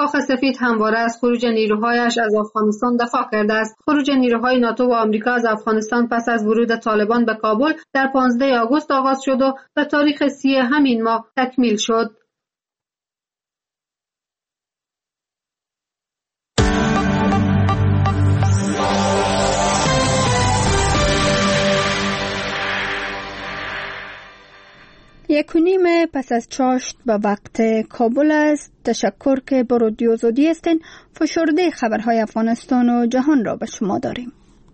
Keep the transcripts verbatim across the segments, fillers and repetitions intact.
کاخ سفید همواره از خروج نیروهایش از افغانستان دفاع کرده است. خروج نیروهای ناتو و آمریکا از افغانستان پس از ورود طالبان به کابل در پانزده آگوست آغاز شد و به تاریخ سی همین ماه تکمیل شد. یک و نیم پس از چاشت به وقت کابل است. تشکر که با رادیو آزادی هستین. فشرده خبرهای افغانستان و جهان را به شما داریم.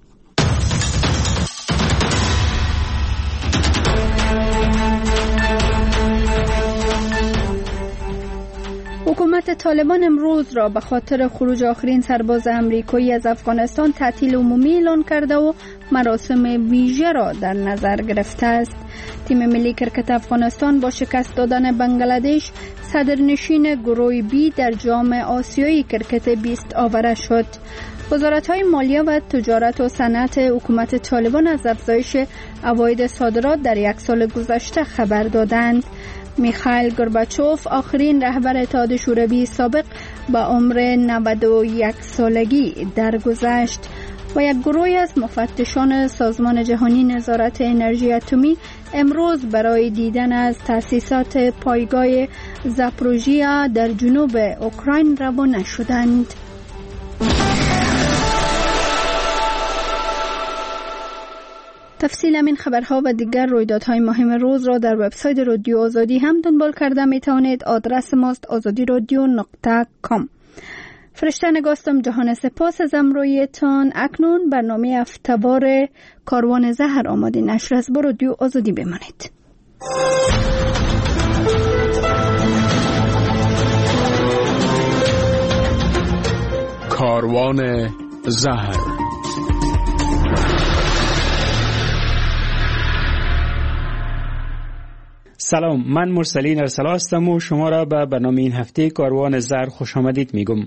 حکومت طالبان امروز را به خاطر خروج آخرین سرباز امریکایی از افغانستان تعطیل عمومی اعلان کرده و مراسم ویژه را در نظر گرفته است. تیم ملی کرکت افغانستان با شکست دادن بنگلادش صدرنشین گروه بی در جام آسیایی کرکت بیست آوره شد. وزارت‌های مالیه و تجارت و صنعت حکومت طالبان از افزایش عواید صادرات در یک سال گذشته خبر دادند. میخائیل گورباچوف آخرین رهبر اتحاد شوروی سابق با عمر نود و یک سالگی درگذشت و یک گروه از مفتشان سازمان جهانی نظارت انرژی اتمی امروز برای دیدن از تأسیسات پایگاه زاپروژیا در جنوب اوکراین روانه شدند. تفصیل این خبرها و دیگر رویدادهای مهم روز را در وبسایت رادیو آزادی هم دنبال کرده می توانید. آدرس ماست آزادی رادیو نقطه کام. فرشته نگاستم جهان سپاس از امرویتان. اکنون برنامه هفته‌وار کاروان زهر آماده نشر است. با رادیو آزادی بمانید. کاروان زهر. سلام، من مرسلین ارسلا هستم و شما را به برنامه این هفته کاروان زهر خوش آمدید میگم.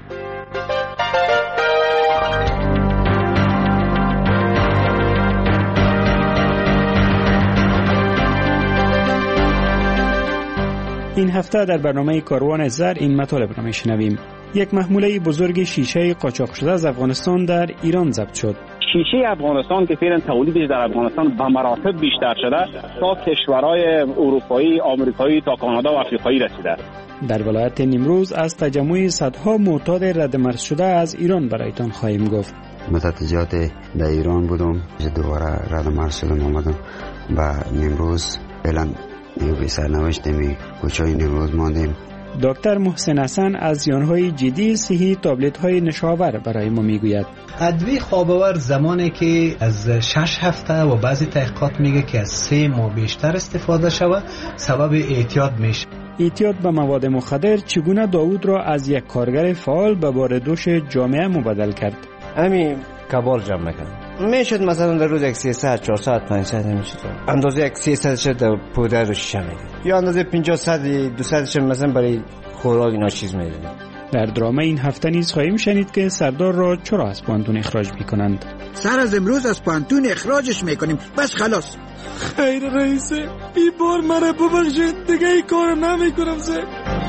این هفته در برنامه کاروان زهر این مطالب را میشنویم. یک محموله بزرگ شیشه قاچاق شده از افغانستان در ایران ضبط شد. شیشه افغانستان که فعلا تولیدش در افغانستان به مراتب بیشتر شده تا کشورهای اروپایی، آمریکایی تا کانادا و آفریقایی رسیده. در ولایت نیمروز از تجمع صدها معتاد ردمرز شده از ایران برایتان خواهیم گفت. مدت زیاد در ایران بودم، دوباره ردمرز شدم آمدم و نیمروز فعلا یه بی سرنوشت می کوچه‌ی نیمروز ماندیم. دکتر محسن حسن از زیانهای جدی صحی تابلت‌های نشاور برای ما میگوید. ادویه خواب‌آور زمانی که از شش هفته و بعضی تحقیقات میگه که از سه ماه بیشتر استفاده شود سبب اعتیاد میشه. اعتیاد به مواد مخدر چگونه داوود را از یک کارگر فعال به باردوش جامعه مبدل کرد؟ همین کبال جمع میکنم. میشد مثلا در روز یک سی ساعت، چهار ساعت، پنج ساعت میشد. اندازه یک سی ساعت شد در پودر رو شیشه میدید. یا اندازه پنجاه ساعت، دو ساعت شد مثلا برای خوراک اینا چیز میدید. در درام این هفته نیز خواهیم شنید که سردار را چرا از پانتون اخراج میکنند. سر از امروز از پانتون اخراجش میکنیم، بس خلاص. خیر رئیسه، این بار مرا ببخشید، دیگه این کار نمیکنم سه.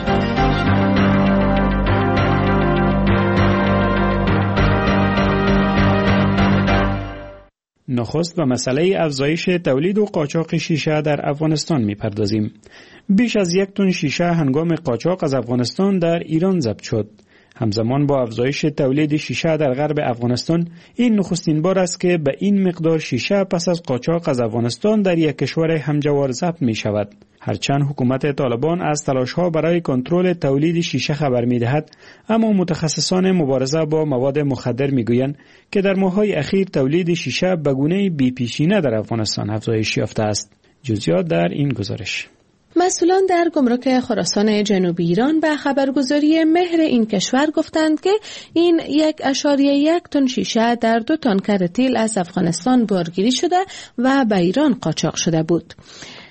نخست به مسئله افزایش تولید و قاچاق شیشه در افغانستان میپردازیم. بیش از یک تن شیشه هنگام قاچاق از افغانستان در ایران ضبط شد. همزمان با افزایش تولید شیشه در غرب افغانستان، این نخستین بار است که به این مقدار شیشه پس از قاچاق از افغانستان در یک کشور همجوار ضبط می شود. هرچند حکومت طالبان از تلاش‌ها برای کنترل تولید شیشه خبر می‌دهد، اما متخصصان مبارزه با مواد مخدر می‌گویند که در ماه‌های اخیر تولید شیشه به گونه‌ای بی‌پیشینه در افغانستان افزایش یافته است. جزئیات در این گزارش. مسئولان در گمرک خراسان جنوبی ایران به خبرگزاری مهر این کشور گفتند که این یک اشاریه یک تن شیشه در دو تانکر تیل از افغانستان بارگیری شده و به ایران قاچاق شده بود.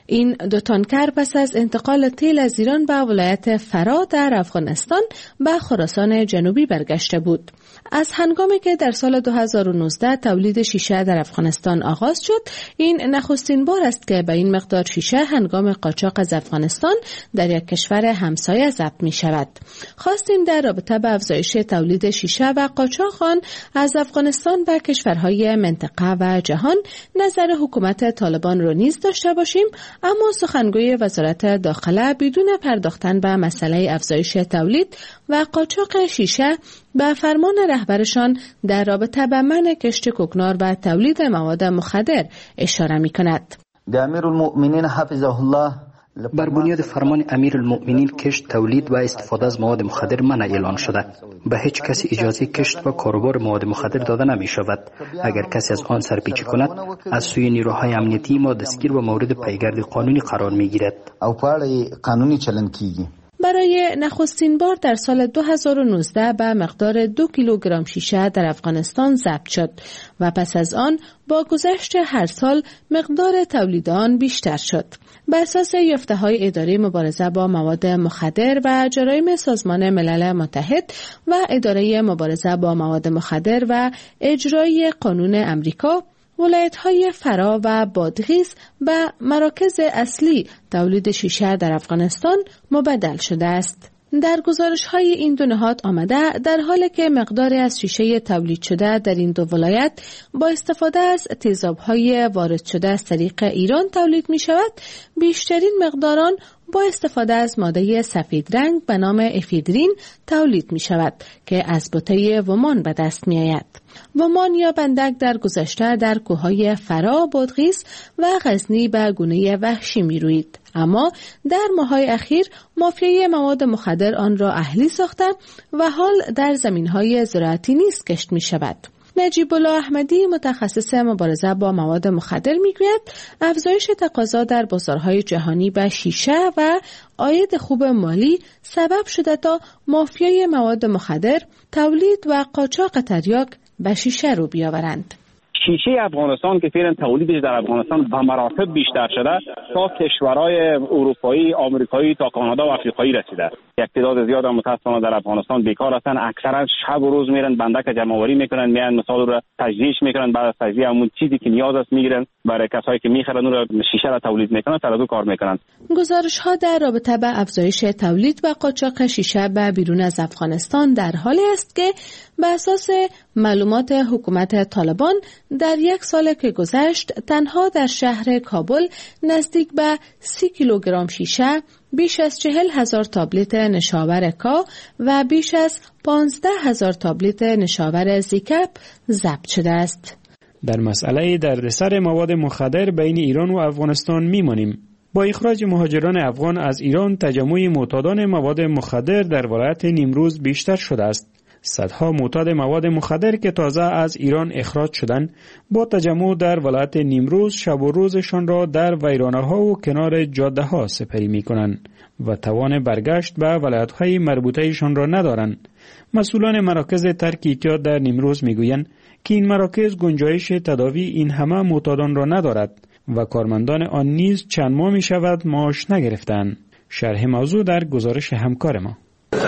این دو تانکر پس از انتقال تیل از ایران به ولایت فرا در افغانستان به خراسان جنوبی برگشته بود. از هنگامی که در سال دو هزار و نوزده تولید شیشه در افغانستان آغاز شد، این نخستین بار است که به این مقدار شیشه هنگام قاچاق از افغانستان در یک کشور همسایه ضبط می شود. خواستیم در رابطه با افزایش تولید شیشه و قاچاق آن از افغانستان و کشورهای منطقه و جهان نظر حکومت طالبان را نیز داشته باشیم، اما سخنگوی وزارت داخله بدون پرداختن به مسئله افزایش تولید و قاچاق شیشه به فرمان رهبرشان در رابطه با منع کشت کوکنار و تولید مواد مخدر اشاره می کند. امیرالمؤمنین حفظه الله بر بنیاد فرمان امیرالمؤمنین کشت، تولید و استفاده از مواد مخدر منع اعلان شده. به هیچ کسی اجازه کشت و کاروبار مواد مخدر داده نمی شود. اگر کسی از آن سرپیچی کند، از سوی نیروهای امنیتی ما دستگیر و مورد پیگرد قانونی قرار می گیرد. او پای قانونی چلن کیږي. برای نخستین بار در سال دو هزار و نوزده به مقدار دو کیلوگرم شیشه در افغانستان ضبط شد و پس از آن با گذشت هر سال مقدار تولید آن بیشتر شد. بر اساس یافته‌های اداره مبارزه با مواد مخدر و جرایم سازمان ملل متحد و اداره مبارزه با مواد مخدر و اجرایی قانون امریکا، ولایت‌های فرا و بادغیس به مراکز اصلی تولید شیشه در افغانستان مبدل شده است. در گزارش‌های این دو نهاد آمده در حالی که مقداری از شیشه تولید شده در این دو ولایت با استفاده از تیزاب‌های وارد شده از طریق ایران تولید می‌شود، بیشترین مقداران با استفاده از ماده سفید رنگ به نام افیدرین تولید می شود که از بوته ومان به دست می آید. ومان یا بندک در گذشته در کوههای فرا، بادغیس و غزنی به گونه وحشی می روید. اما در ماه‌های اخیر مافیای مواد مخدر آن را اهلی ساخته و حال در زمین‌های زراعتی نیز کشت می شود. نجیب الله احمدی متخصص مبارزه با مواد مخدر میگوید افزایش تقاضا در بازارهای جهانی به شیشه و عاید خوب مالی سبب شده تا مافیای مواد مخدر تولید و قاچاق تریاک به شیشه رو بیاورند. شیشه افغانستان که فعلا تولیدش در افغانستان به مراتب بیشتر شده تا کشورهای اروپایی، آمریکایی تا کانادا و افریقایی رسیده. یک تعداد زیاد متاسفانه در افغانستان بیکار هستند، اکثرا شب و روز میرن بندک جمع آوری میکنن، میان مثال رو تجزیهش میکنن، بعد از تجزیه همون چیزی که نیاز است میگیرن برای کسایی که میخرن اون رو شیشه را تولید میکنن، تر از اون کار میکنن. گزارش ها در رابطه با افزایش تولید و قاچاق شیشه به بیرون از افغانستان در حالی است که به اساس معلومات حکومت طالبان در یک سال که گذشت تنها در شهر کابل نزدیک به سی کیلوگرم شیشه، بیش از چهل هزار تابلت نشاور کا و بیش از پانزده هزار تابلت نشاور زیکپ ضبط شده است. در مسئله دردسر مواد مخدر بین ایران و افغانستان میمانیم. با اخراج مهاجران افغان از ایران تجمع معتادان مواد مخدر در ولایت نیمروز بیشتر شده است. صدها معتاد مواد مخدر که تازه از ایران اخراج شدند با تجمع در ولایت نیمروز شب و روزشان را در ویرانه‌ها و کنار جاده‌ها سپری می‌کنند و توان برگشت به ولایت‌های مربوطه‌شان را ندارند. مسئولان مراکز ترک اعتیاد در نیمروز می‌گویند که این مراکز گنجایش تداوی این همه معتادان را ندارد و کارمندان آن نیز چند ماه می‌شود معاش نگرفتند. شرح موضوع در گزارش همکار ما.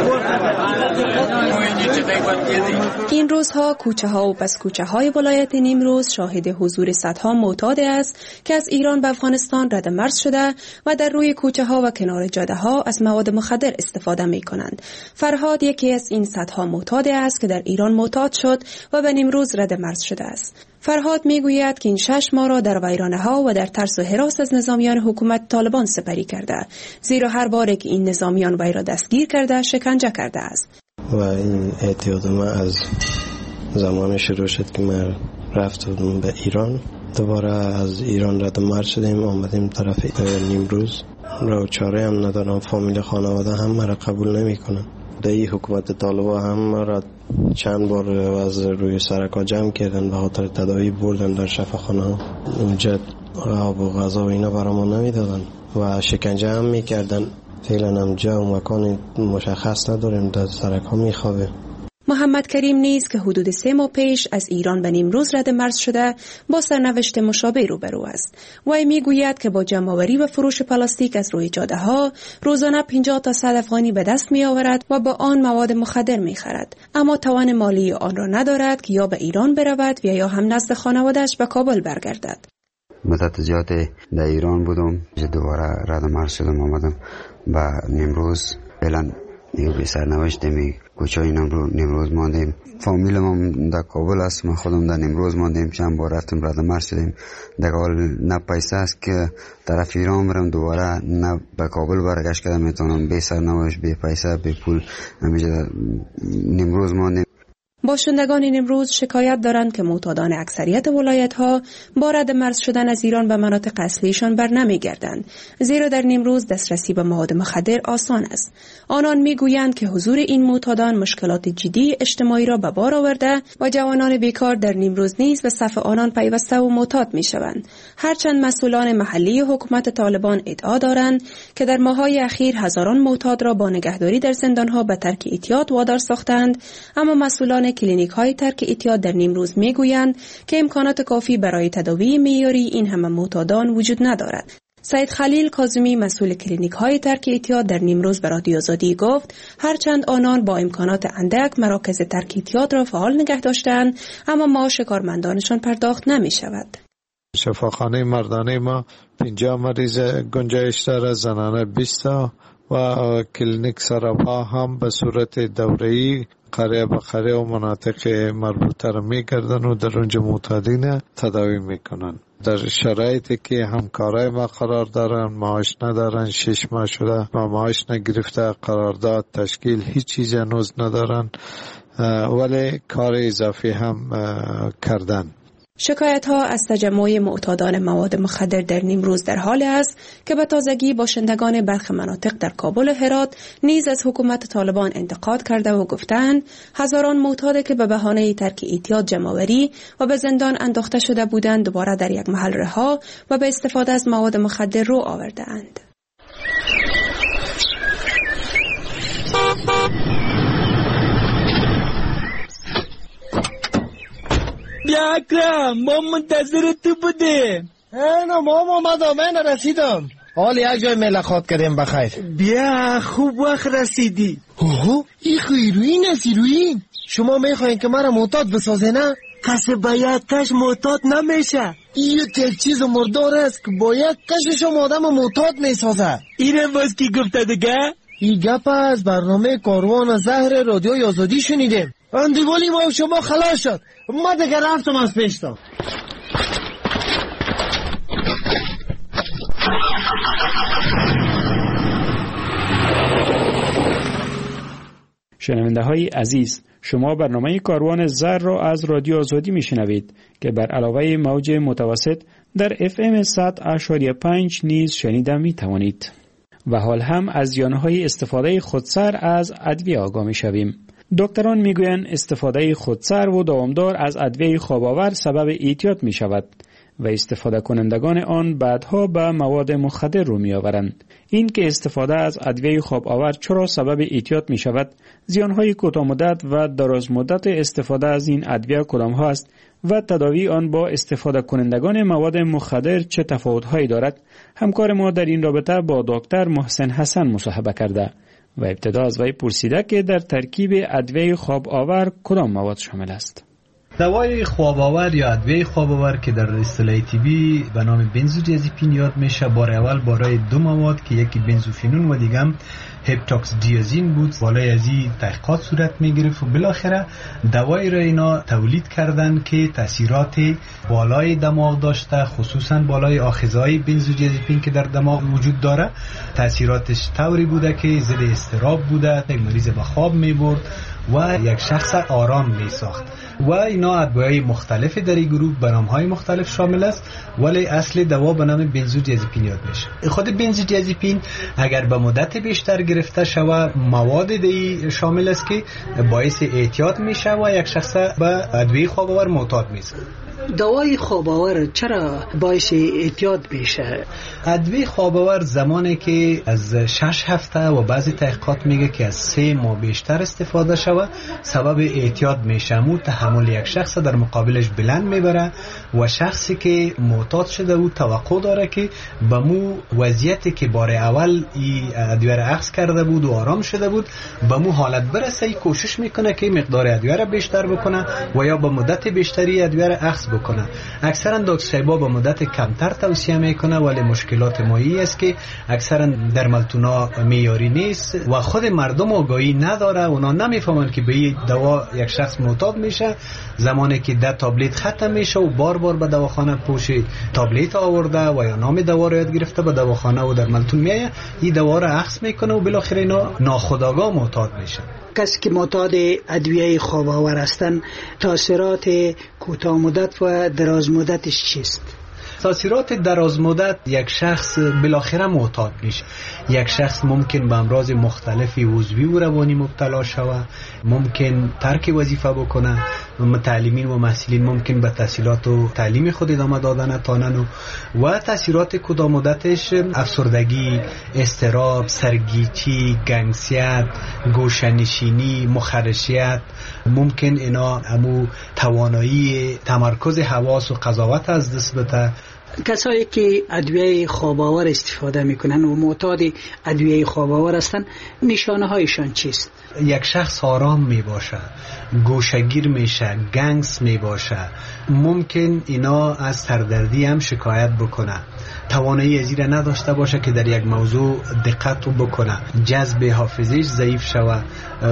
این روزها کوچه ها و پس کوچه های ولایت نیمروز شاهد حضور صدها معتاد است که از ایران به افغانستان رد مرز شده و در روی کوچه ها و کنار جاده ها از مواد مخدر استفاده می کنند. فرهاد یکی از این صدها معتاد است که در ایران معتاد شد و به نیمروز رد مرز شده است. فرهاد میگوید که این شش ماه را در ویرانه ها و در ترس و هراس از نظامیان حکومت طالبان سپری کرده، زیرا هر باره که این نظامیان وی را دستگیر کرده شکنجه کرده است. و این اعتیاد ما از زمان شروع شد که ما رفتم به ایران، دوباره از ایران رد مرز شدیم آمدیم طرف نیمروز. را چاره هم ندارم، فامیل خانواده هم مرا قبول نمی کنن. دایی حکومت طالبان هم مرا چند بار از روی سرکا جمع کردن، به خاطر تداوی بردن در شفاخانه ها. اونجا آب و غذا و اینا برامون نمی دادن و شکنجه هم می کردن. فعلا هم جا و مکان مشخص نداریم، در سرک ها می خوابیم. محمد کریم نیز که حدود سه ماه پیش از ایران به نیمروز رد مرز شده با سرنوشت مشابه روبرو است. وی میگوید که با جمع‌آوری و فروش پلاستیک از روی جاده ها روزانه پنجاه تا صد افغانی به دست می آورد و با آن مواد مخدر می خرد، اما توان مالی آن را ندارد که یا به ایران برود و یا هم نزد خانواده‌اش به کابل برگردد. مدت زیادی در ایران بودم، دوباره رد مرز شدم آمدم و نیمروز. فعلا یه به سرنوشت می کوچای نیمروز ماندیم. فامیلم هم در کابل است، ما خودم در نیمروز ماندیم. چند بار رفتم رد مرز شدیم. در کابل نه پیسه است که طرف ایران برم دوباره، نه به کابل برگشت کردم میتونم. به سرنوشت، به پیسه، به پول همیشه نیمروز ماندیم. باشندگان نیمروز شکایت دارند که معتادان اکثریت ولایت‌ها با رد مرز شدن از ایران به مناطق اصلیشان بر نمی‌گردند، زیرا در نیمروز دسترسی به مواد مخدر آسان است. آنان می‌گویند که حضور این معتادان مشکلات جدی اجتماعی را به بار آورده و جوانان بیکار در نیمروز نیز به صف آنان پیوسته و معتاد می‌شوند. هرچند مسئولان محلی حکومت طالبان ادعا دارند که در ماه‌های اخیر هزاران معتاد را با نگهداری در زندان‌ها به ترک اعتیاد وادار ساختند، اما مسئولان کلینیک های ترک اعتیاد در نیمروز میگویند که امکانات کافی برای تداوی معیاری این همه معتادان وجود ندارد. سید خلیل کاظمی مسئول کلینیک های ترک اعتیاد در نیمروز به رادیو آزادی گفت هرچند آنان با امکانات اندک مراکز ترک اعتیاد را فعال نگه داشتند، اما معاش کارمندانشان پرداخت نمی شود. شفاخانه مردانه ما پنجاه مریض گنجایش دارد، زنانه بیست و کلینیک سراپا هم به صورت دوره‌ای قریه به قریه و مناطق مربوطه را میگردن و در اونجا معتادین تداوی میکنن. در شرایطی که همکارای ما قرار دارن، معاش ندارن، شش ماه شده و معاش نگرفته، قرارداد تشکیل هیچ چیز هنوز ندارن، ولی کار اضافی هم کردن. شکایت ها از تجمع معتادان مواد مخدر در نیمروز در حال است که به تازگی باشندگان برخی مناطق در کابل و هرات نیز از حکومت طالبان انتقاد کرده و گفتند هزاران معتاد که به بهانه ترک اعتیاد جمع‌آوری و به زندان انداخته شده بودند دوباره در یک محل رها و به استفاده از مواد مخدر رو آورده‌اند. بیا اکرم، ما منتظر تو بودیم. اینا ما اومدم، من رسیدم. حال یک جای ملاقات کردیم بخیر. بیا خوب وقت رسیدی. اوه این خیروین است. ایروین شما میخواین که مرا معتاد بسازه نه؟ کسی باید کش معتاد نمیشه. این یک چیز مردار است که باید کشش آدم معتاد میسازه. اینه باز کی گفته دیگه؟ این گپ از برنامه کاروان زهر رادیو آزادی شنیدیم. اندیوالی ما شما خلاص شد. ما دیگه رفتم از پیشتم. شنونده های عزیز، شما برنامه کاروان زر را از رادیو آزادی میشنوید که بر علاوه موج متوسط در اف ام صد و پنج نیز شنیده می توانید. و حال هم از زیانهای استفاده خودسر از ادویه آگاه می شویم. دکتران میگویند استفاده خودسر و دوامدار از ادویه خواب‌آور سبب اعتیاد می شود و استفاده کنندگان آن بعدها به مواد مخدر رو می آورند. این که استفاده از ادویه خواب‌آور چرا سبب اعتیاد می شود، زیانهای کوتاه مدت و دراز مدت استفاده از این ادویه کدام ها است و تداوی آن با استفاده کنندگان مواد مخدر چه تفاوت‌هایی دارد، همکار ما در این رابطه با دکتر محسن حسن مصاحبه کرده و ابتدا از وی پرسیده که در ترکیب ادویه خواب آور کدام مواد شامل است. دوای خواب آور یا ادویه خواب آور که در اصطلاح طبی به نام بنزودیازپین یاد میشه، بار اول برای دو مواد که یکی بنزوفینون و دیگه هم هپتاکسدیازین بود، بالای از این تحقیقات صورت میگرفت و بالاخره دوایی را اینا تولید کردن که تاثیرات بالای دماغ داشته، خصوصا بالای آخذهای بنزودیازپین که در دماغ وجود داره. تاثیراتش طوری بوده که ضد اضطراب بوده، یک مریض به خواب میبرد و یک شخص آرام می ساخت و اینا ادویه‌های مختلف در این گروه به نام‌های مختلف شامل است، ولی اصل دوا به نام بنزودیازپین یاد میشه. خود بنزودیازپین اگر به مدت بیشتر گرفته شود مواد دی شامل است که باعث اعتیاد میشه و یک شخص به ادویه خواب آور معتاد میشه. دوای خواب آور چرا باعث اعتیاد میشه؟ ادویه خواب آور زمانی که از شش هفته و بعضی تحقیقات میگه که از سه ماه بیشتر استفاده شوه سبب اعتیاد میشه. مو تحمل یک شخص در مقابلش بلند میبره و شخصی که معتاد شده و توقع داره که به مو وضعیتی که بار اول ای ادویه را اخذ کرده بود و آرام شده بود به مو حالت برسه، ای کوشش میکنه که مقدار ادویه را بیشتر بکنه و یا به مدت بیشتری ادویه را اخذ بکنه. اکثرا دکتر صاحبا به مدت کمتر توصیه میکنه، ولی مشکلات مایی است که اکثرا درملتونا معیاری نیست و خود مردم آگاهی نداره. اونا نمیفهمن که به این دوا یک شخص معتاد میشه زمانی که ده تابلت ختم میشه و بار بار به دواخانه پوش تابلت آورده و یا نام دوا رو یاد گرفته به دواخانه و درملتون میایه، این دوا رو اخذ میکنه و بالاخره اینا ناخودآگاه معتاد میشه. کسی که معتاد ادویه خواب آور هستند تاثیرات کوتاه مدت و دراز مدتش چیست؟ تاثیرات دراز مدت یک شخص بالاخره معتاد میشه. یک شخص ممکن به امراض مختلفی عضوی و روانی مبتلا شود، ممکن ترک وظیفه بکنه، متعلمین و محصلین ممکن به تحصیلات و تعلیم خود ادامه دادن نتوانند و تاثیرات کوتاه مدتش افسردگی، اضطراب، سرگیجی، گنگسیت، گوشه‌نشینی، مخرشیت، ممکن اینا همو توانایی تمرکز حواس و قضاوت از دست بده. کسایی که ادویه خواب آور استفاده میکنن و معتاد ادویه خواب آور هستن نشانه هایشان چیست؟ یک شخص آرام می باشه، گوشگیر میشه، گنگس می باشه، ممکن اینا از سردردی هم شکایت بکنه، توانایی ازیره نداشته باشه که در یک موضوع دقت بکنه، جذب حافظهش ضعیف شوه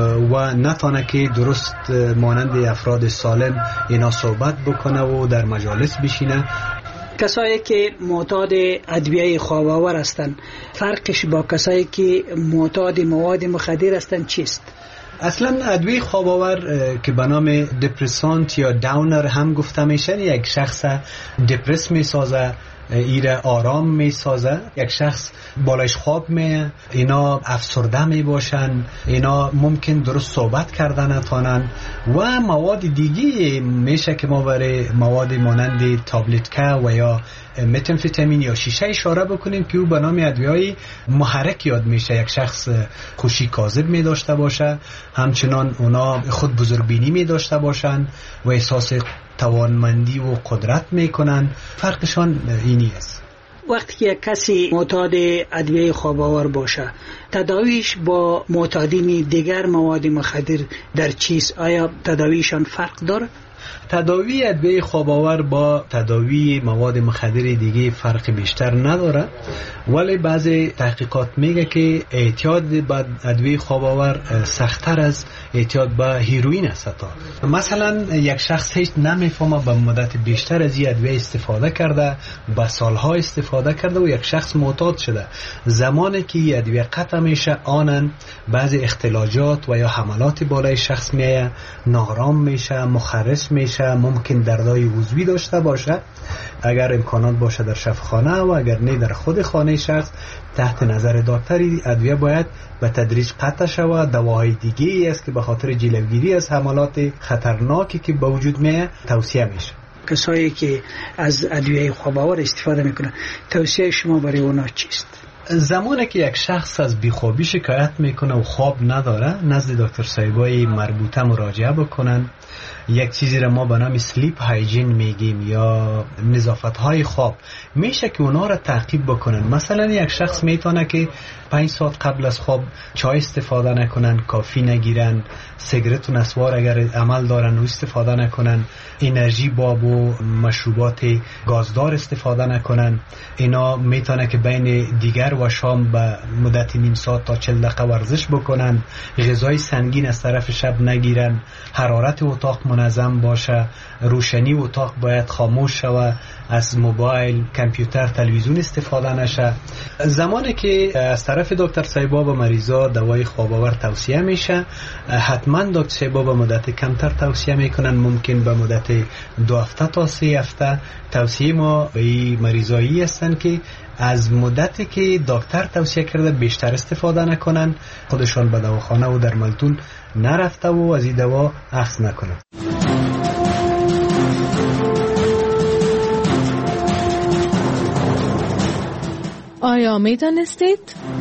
و نتانه که درست مانند افراد سالم اینا صحبت بکنه و در مجالس بشینه. کسایی که معتاد ادویه خواب آور هستند فرقش با کسایی که معتاد مواد مخدر هستند چیست؟ اصلا ادویه خواب آور که به نام دپرسانت یا داونر هم گفته میشه، یک شخص دپرس میسازه، ایره آرام می سازه. یک شخص بالایش خواب می، اینا افسرده می باشن، اینا ممکن درست صحبت کردن نتوانن و مواد دیگی میشه که ما برای مواد مانند تابلتکه و یا متامفتامین یا شیشه اشاره بکنیم که او به نام ادویه‌های محرک یاد میشه. یک شخص خوشی کاذب می داشته باشه، همچنان اونا خود بزرگبینی می داشته باشن و احساس توانمندی و قدرت میکنن. فرقشان اینی است. وقتی که یک کسی معتاد ادویه خواب آور باشه تداویش با معتادین دیگر مواد مخدر در چیست؟ آیا تداویشان فرق داره؟ تداوی ادویه خواب آور با تداوی مواد مخدر دیگه فرق بیشتر نداره، ولی بعضی تحقیقات میگه که اعتیاد به ادویه خواب آور سخت‌تر از اعتیاد به هیروئین است. مثلا یک شخص هیچ نمیفهمه به مدت بیشتر از این ادویه استفاده کرده، به سالها استفاده کرده و یک شخص معتاد شده. زمانی که این ادویه قطع میشه آنن بعضی اختلاجات و یا حملات بالای شخص میایه، نارام میشه، مخرس میشه، ممکن دردای عضوی داشته باشه. اگر امکانات باشه در شفاخانه و اگر نه در خود خانه شخص تحت نظر دکتری ادویه باید به تدریج قطع شود. دواهای دیگه ای است که به خاطر جلوگیری از حملات خطرناکی که به وجود میاد توصیه میشه. کسایی که از ادویه خواب آور استفاده میکنن توصیه شما برای اونا چیست؟ زمانی که یک شخص از بیخوابی شکایت میکنه و خواب نداره نزد دکتر صاحبای مربوطه مراجعه بکنن. یک چیزی را ما به نام سلیپ هایجین میگیم یا نظافت های خواب، میشه که اونا را تعقیب بکنن. مثلا یک شخص میتونه که پنج ساعت قبل از خواب چای استفاده نکنن، کافی نگیرن، سیگرت و نسوار اگر عمل دارن و استفاده نکنن، انرژی باب و مشروبات گازدار استفاده نکنن. اینا میتونه که بین دیگر و شام به مدت نیم ساعت تا چهل دقیقه ورزش بکنن، غذای سنگین از طرف شب نگیرن، حرارت اتاق منظم باشه، روشنی اتاق باید خاموش شوه، از موبایل، کامپیوتر، تلویزیون استفاده نشه. زمانی که از طرف دکتر صاحبا به مریضا دوای خواب آور توصیه میشه، حتما دکتر صاحبا به مدت کمتر توصیه میکنن، ممکن به مدت دو هفته تا سه هفته. توصیه ما به این مریضایی هستن که از مدتی که دکتر توصیه کرده بیشتر استفاده نکنن، خودشان به دواخانه و درملتون نرفته و از این دوا اخذ نکنن. آیا می دانستید؟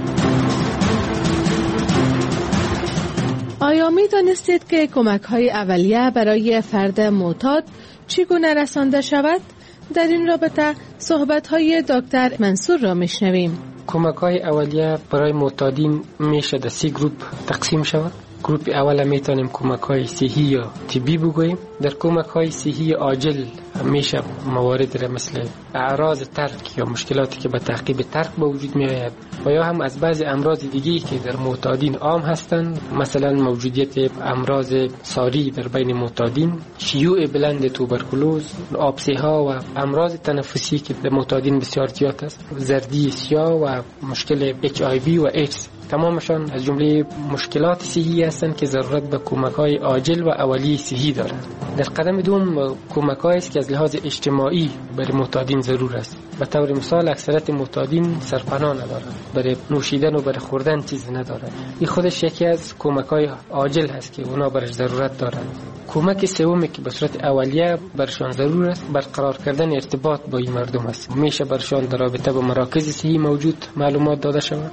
آیا می دانستید که کمک های اولیه برای فرد معتاد چگونه رسانده شود؟ در این رابطه صحبت های دکتر منصور را می شنویم. کمک های اولیه برای معتادین میشه در سه گروپ تقسیم شود. گروپ اول میتونیم کمک های صحی یا طبی بگوییم. در کمک های صحی عاجل میشه موارد را مثل اعراض ترک یا مشکلاتی که به تعقیب ترک به وجود می آید و یا هم از بعضی امراض دیگی که در معتادین عام هستند، مثلا موجودیت امراض ساری در بین معتادین، شیوع بلند توبرکلوز، آبسه ها و امراض تنفسی که در معتادین بسیار زیاد است، زردی سیاه و مشکل اچ آی وی و ایدز، تمامشان از جمله مشکلات صحی هستند که ضرورت به کمک‌های عاجل و اولیه صحی دارند. در قدم دوم کمک‌هایی است که از لحاظ اجتماعی برای معتادین ضرور است. به طور مثال اکثریت معتادین سرپناه ندارند، برای نوشیدن و برای خوردن چیز ندارند. این خودش یکی از کمک‌های عاجل هست که اونا برای ضرورت دارند. کمک سومی که به صورت اولیه برشان ضرور است برقرار کردن ارتباط با این مردم است. میشه برشان در رابطه با مراکز صحی موجود معلومات داده شود.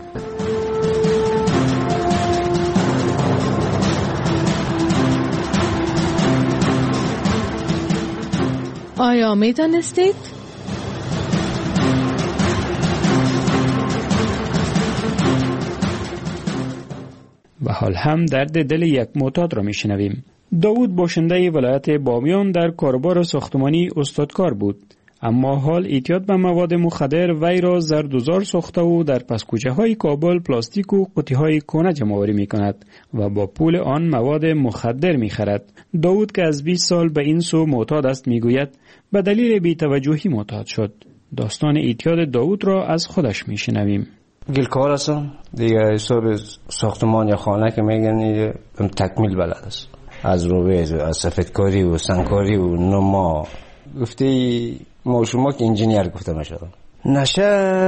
آیا می دانستید؟ و حال هم درد دل یک معتاد را می شنویم. داوود باشنده ولایت بامیان در کاروبار ساختمانی استادکار بود، اما حال اعتیاد به مواد مخدر وی را زردوزار ساخته و در پسکوچه های کابل پلاستیک و قوطی های کهنه جمع‌آوری می کند و با پول آن مواد مخدر می خرد. داوود که از بیست سال به این سو معتاد است می گوید به دلیل بی‌توجهی معتاد شد. داستان اعتیاد داوود را از خودش می شنویم. گلکار هستم دیگه، حساب ساختمان یا خانه که میگن تکمیل بلد است، از روبه از سفیدکاری و سنگکاری و نما. گفته ما شما که انجینیر گفته میشد. نشه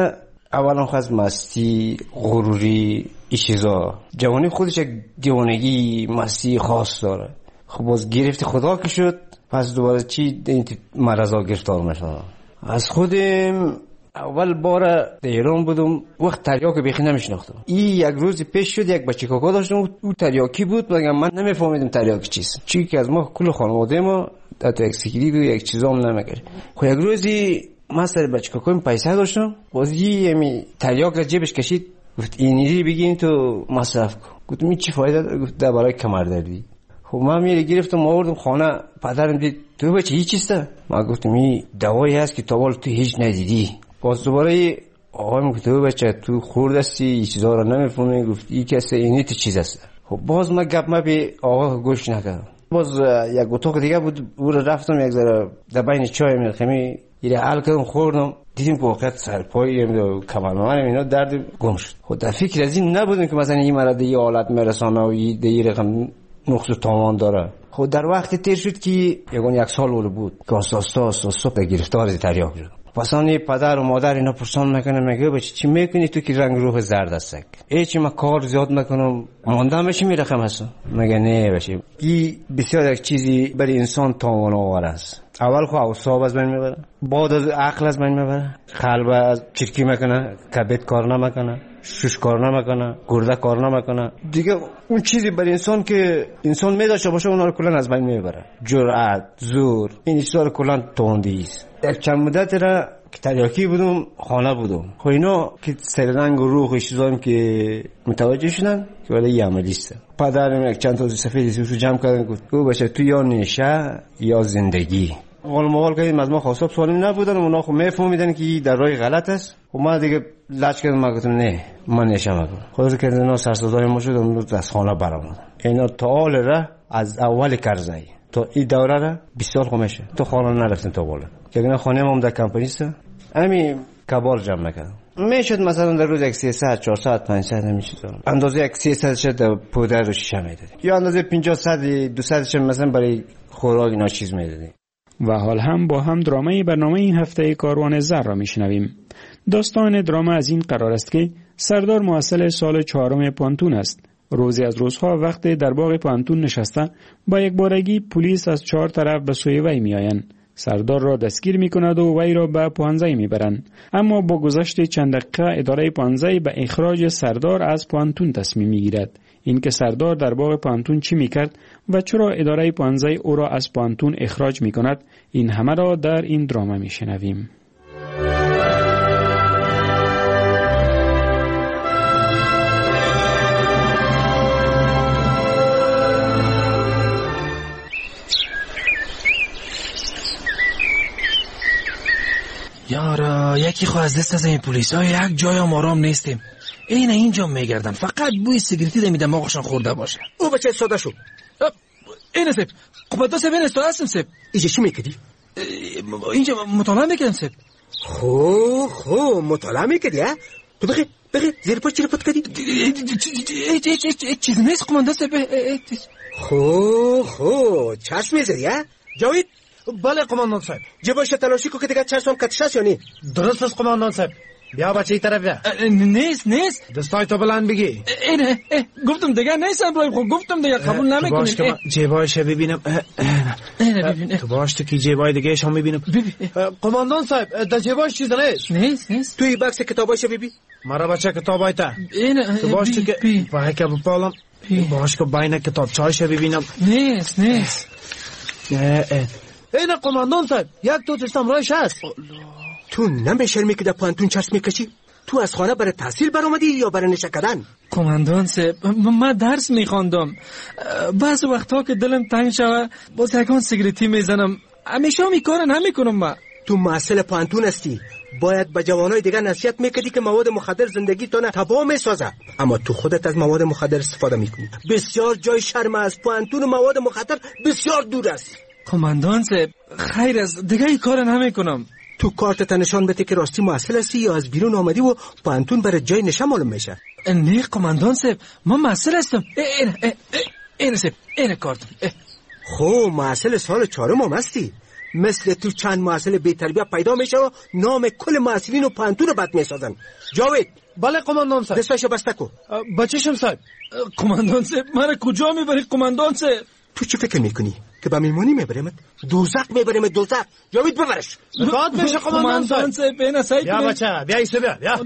اولا خواست مستی، غروری، این چیزا. جوانی خودش یک دیوانگی مستی خاص داره. خب باز گرفت خدا که شد، پس دوباره چی این مرضا گرفتار میشد. از خودم اول بار در ایران بودم، وقت تریاک بیخی نمیشناختم. این یک روز پیش شد یک بچه کاکا داشتم، او تریاکی بود، مگر من نمیفهمیدم تریاک چیست. چی که از ما کل خانواده ما تا یک سیکلید و یک چیزام نمیگیره. خب یک روزی من سر بچه کاکایم پیسه داشتم، بازی همی تریاک را جیبش کشید، گفت اینی بگین تو مصرف کن. گفتم این چی فایده داره؟ گفت ده برای کمر دردی. خب من میره گرفتم آوردم خانه، پدرم دید تو بچه این چیسته؟ من گفتم این دوایی هست که تا حالا تو هیچ ندیدی. باز دوباره آقایم گفت تو بچه تو خورد هستی این چیزها رو نمیفهمی. گفت این کسی اینی تو چیز هست. خب باز من گپ ما به آقا گوش نکردم. باز یک اتاق دیگه بود، او رو رفتم یک ذره در بین چای میخمی یه حل کردم خوردم، دیدیم که واقعا سرپایی و کمرمانم اینا درد گم شد. خود در فکر از این نبودم که مثلا این مرد یه حالت میرسانه و یه رقم نقص و تاوان داره. خود در وقتی تیر شد که یگان یک سال اول بود که آساستا آساستا به گرفتار تریاک شد. پسانی پدر و مادر اینا پرسان میکنه، میگه بچه چی میکنی تو که رنگ روح زرد هستک؟ ایچی من کار زیاد میکنم ماندم بشی میرخم هستم. میگه نه بچه این بسیار یک چیزی برای انسان تاوان آور است. اول خو اعصاب از بین میبره، بعد از عقل از بین میبره، قلب از چرکی میکنه، کبد کار نمیکنه، شش کار نمیکنه، گرده کار نمیکنه. دیگه اون چیزی برای انسان که انسان میداشه باشه اونا رو کلا از بین میبره. جرأت، زور، این چیزا رو کلا توندی است. یک چند مدت را که تریاکی بودم خانه بودم، خب اینا که سررنگ و روح چیزام که متوجه شدن که ولی یه عملیسته. پدرم یک چند تا سفید سوسو جمع کردن، گفت او باشه تو یا نشه یا زندگی. حال موال کردیم از ما خواستاب سوالیم نبودن، اونا خب میفهمیدن که در راه غلط است. خب ما دیگه لچ کردم، ما گفتم نه من نشه مگم. خود که اینا سرسدای ما شد، امروز از خانه برآمدن. اینا تا حال را از اول کرزای تا این دوره را بیست سال خمیشه تو خانه نرفتن تا بالا که اینا خانه ما هم در کمپانی است. همین کبار جمع نکردم. میشد مثلا در روز یک سیصد چهارصد پانصد نمیشه دارم اندازه یک سیصد شد پودر رو شیشه میدادی یا اندازه پنجاه صد دویست شد مثلا برای خوراک اینا چیز میدادی. و حال هم با هم درامه برنامه این هفته کاروان زر را میشنویم. داستان درامه از این قرار است که سردار موصل سال چهارم پانتون است. روزی از روزها وقت در باغ پانتون نشسته با یک بارگی پلیس از چهار طرف به سوی وی میآیند. سردار را دستگیر می کند و وی را به پوهنځی می برند. اما با گذشت چند دقیقه اداره پوهنځی به اخراج سردار از پوهنتون تصمیم می گیرد. این که سردار در باغ پوهنتون چی می کرد و چرا اداره پوهنځی او را از پوهنتون اخراج می کند، این همه را در این دراما می شنویم. یارا یکی خو از دست از این پلیس ها یک جای هم آرام نیستیم. این اینجا میگردن، فقط بوی سیگریتی ده می دماغشان خورده باشه. او بچه ساده شو. اینه سیب قبطا سیب این استاده هستم سیب. اینجا چی میکدی؟ اینجا مطالعه میکردم سیب. خو خو مطالعه میکدی ها؟ تو بخی بخی زیر پا چی رو پت کدی؟ چیز نیست قمانده سیب. خو خو چشم میزدی ها؟ جاوید؟ بله قماندان صاحب. جباش تلاشی کو که دیگه چشمم کتش است یا نی؟ درست است قماندان صاحب. بیا بچه ای طرف بیا. نیست نیست. دستای تو بلند بگی. اینه گفتم دیگه نیست ابراهیم خو گفتم دیگه قبول نمیکنین. جیبایش ببینم. اینه ببین. تو باش تو کی جیبای دیگه شام میبینم. قماندان صاحب در جیباش چیز نیست. نیست نیست. توی بکس کتابایش ببین. مرا بچه کتابای تا. اینه تو باش تو که وای که بپالم. باش که باین کتاب چایش ببینم. نیست نیست. اینه قماندان صاحب یک تو تستم رایش هست. تو نمیشرمی که در پانتون چشم میکشی؟ تو از خانه برای تحصیل برآمدی یا برای نشه کردن؟ قماندان صاحب من درس میخواندم. بعض وقتا که دلم تنگ شوه باز یکان سیگریتی میزنم. همیشه می کار نمیکنم. من تو مسئله پانتون هستی، باید به جوانای دیگه نصیحت میکردی که مواد مخدر زندگی تو نه تباه میسازه، اما تو خودت از مواد مخدر استفاده میکنی. بسیار جای شرم از پانتون و مواد مخدر بسیار دور است. قماندان صاحب خیر است دیگه این کار نمیکنم. تو کارت نشان بده که راستی مسئول هستی یا از بیرون آمدی و پانتون برای جای نشه معلوم میشه. نه قماندان صاحب من مسئول هستم. این این این صاحب این کارتم. خو مسئول سال چهارم هم هستی. مثل تو چند مسئول بی تربیت پیدا میشه و نام کل مسئولین و پانتون رو بد میسازن. جاوید. بله قماندان صاحب. دستاشو بسته کو. بچه‌شم صاحب. قماندان صاحب من کجا میبری قماندان صاحب؟ تو چی فکر میکنی؟ که به میمونی میبرمت؟ دوزخ میبرمت دوزخ. جاوید ببرش. داد میشه قماندان صاحب. بین سعی بیا بچه بیا ایسه بیا بیا.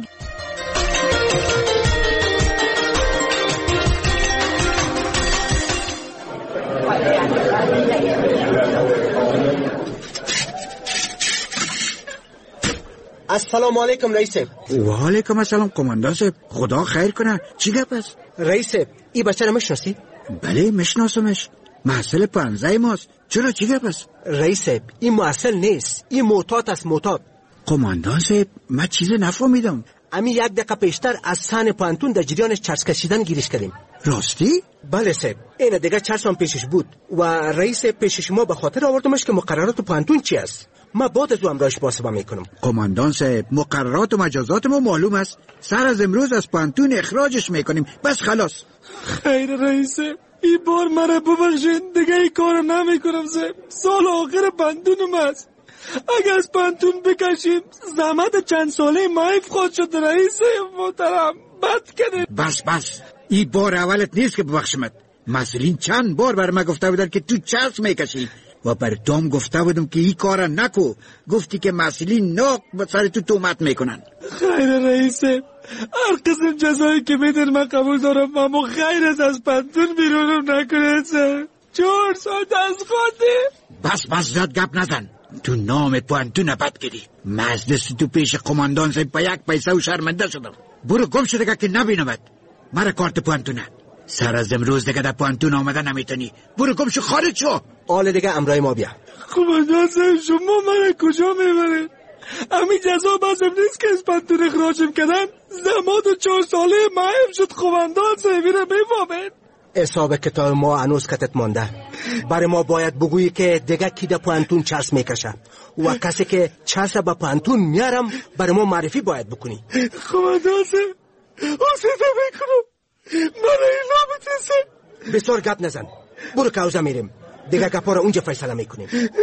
السلام علیکم رئیس صاحب. و علیکم السلام قماندان صاحب. خدا خیر کنه. چی گپ است؟ رئیس صاحب این بچه رو میشناسی؟ بله میشناسمش. محصل پانزده ماست. چرا چی گپ است؟ رئیس صاحب این محصل نیست، این معتاد است. معتاد. قماندان صاحب من چیز نفهمیدم. امی یک دقیقه پیشتر از سن پانتون در جریانش چرس کشیدن گیرش کردیم. راستی؟ بله صاحب. این دیگه چرس هم پیشش بود و رئیس پیشش ما به خاطر آوردمش که مقررات پانتون چی است. ما بعد از او امرایش محاسبه میکنم. قماندان صاحب مقررات و مجازات ما معلوم است. سر از امروز از پانتون اخراجش میکنیم. بس خلاص. خیر رئیس این بار مرا ببخشید دیگه این کار نمیکنم صاحب. سال آخر پانتونم است. اگر از پانتون بکشیم زحمت چند ساله مایف خود شد. رئیس محترم بد کردیم. بس بس این بار اولت نیست که ببخشمت. مسئولین چند بار بر من گفته بودن که تو چرس میکشی و بر دوم گفته بودم که این کار نکو. گفتی که مسئولین ناک به سر تو تومت میکنن. خیر رئیس هر قسم جزایی که میدن من قبول دارم، اما خیرت از پانتون بیرونم نکنه سر. چهار سال دست خواهده. بس بس زیاد گپ نزن. تو نام پانتون بد کردی. مجلس تو پیش قماندان صاحب با یک پیسه و شرمنده شدم. برو گم شده که نبینمت. مرا کارت پانتونه. سر از امروز دیگه در پانتون آمده نمیتونی. برو گم شو خارج شو. آل دیگه امرای ما بیا. قماندان صاحب شما من کجا میبرید؟ امی جزا بازم نیست که از پانتون اخراجم کردن. زمان چهار ساله مایم شد. قماندان صاحب رو میفهمید. حساب کتاب ما هنوز کتت مانده. برای ما باید بگویی که دیگه کی در پانتون چرس میکشه و کسی که چرس با پانتون میارم برای ما معرفی باید بکنی. قماندان صاحب حسیده میکنم من این رابطه سه. بسیار گپ نزن. برو کوزه میریم دیگه گپا رو اونجا فیصله میکنیم.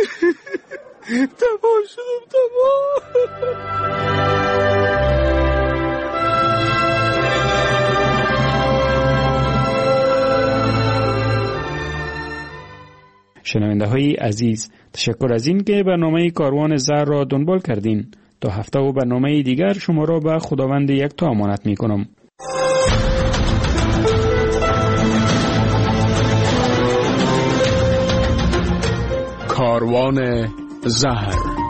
تمام شدم تمام. شنونده های عزیز، تشکر از این که برنامه کاروان زهر را دنبال کردین. تا هفته و برنامه دیگر شما را به خداوند یکتا امانت می کنم. کاروان زهر.